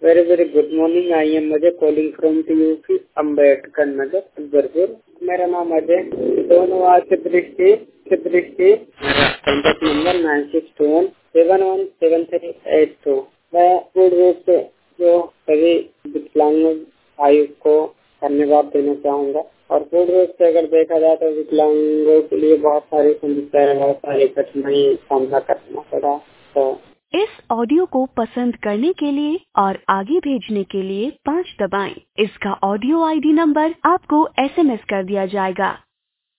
Very very good morning. I am Ajay calling from UP Ambedkar Nagar Akbarpur. मेरा नाम अजय। दोनों आज दृष्टि कॉन्टैक्ट नंबर 9621717382। मैं पूर्ण रूप से जो सभी विकलांग आयु को धन्यवाद देना चाहूँगा। और पूर्ण रूप से अगर देखा जाए तो विकलांगों के लिए बहुत सारी समस्याएं, बहुत सारी कठिनाई सामना करना पड़ा। तो इस ऑडियो को पसंद करने के लिए और आगे भेजने के लिए 5 दबाएं। इसका ऑडियो आईडी नंबर आपको SMS कर दिया जाएगा।